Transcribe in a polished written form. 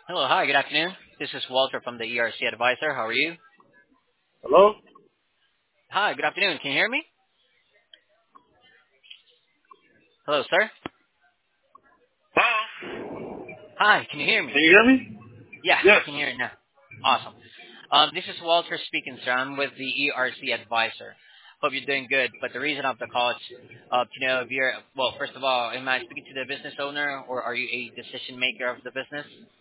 Hello. Hi, good afternoon. This is Walter from the ERC Advisor. How are you? Hello? Hi, good afternoon. Can you hear me? Hello, sir. Hello? Hi, can you hear Can me? you hear me? Yeah, I Yes. can hear you now. Awesome. This is Walter speaking, sir. I'm with the ERC Advisor. Hope you're doing good. But the reason of the call is to know if you're, well, first of all, am I speaking to the business owner or are you a decision maker of the business?